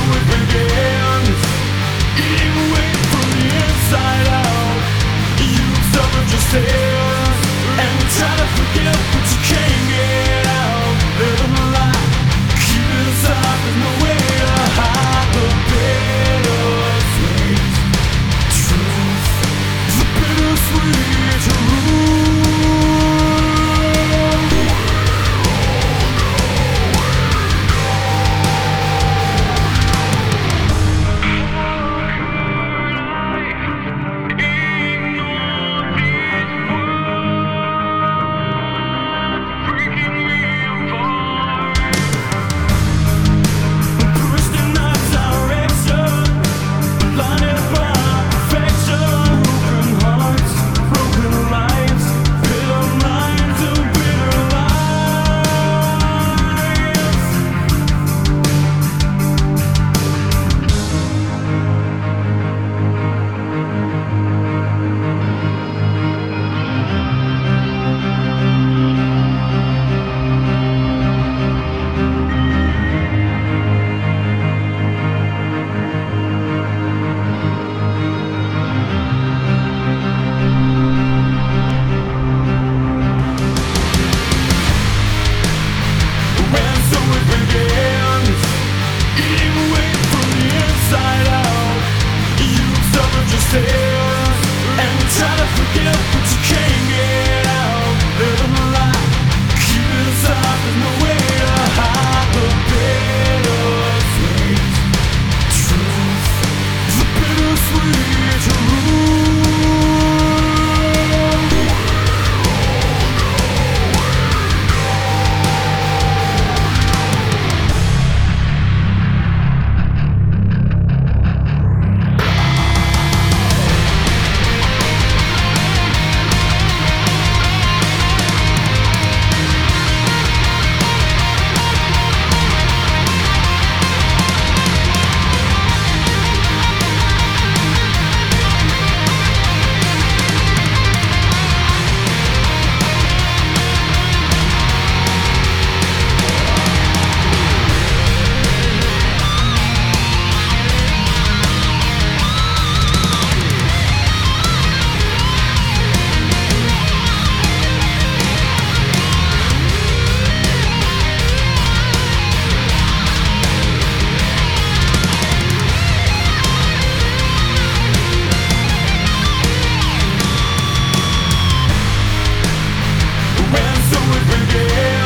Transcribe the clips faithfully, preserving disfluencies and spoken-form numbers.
it begins. Eating away from the inside out. You suffered your sins and try to forget, but you can't get out. Living a lie, keep it inside. There's no way to hide the bittersweet truth. The bittersweet truth. And try to forget, but you can't get out. Living a lie, keep it inside. There's no way to hide the bittersweet truth. The bittersweet truth.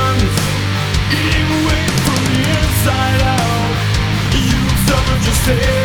Eating away from the inside out. You suffered your sins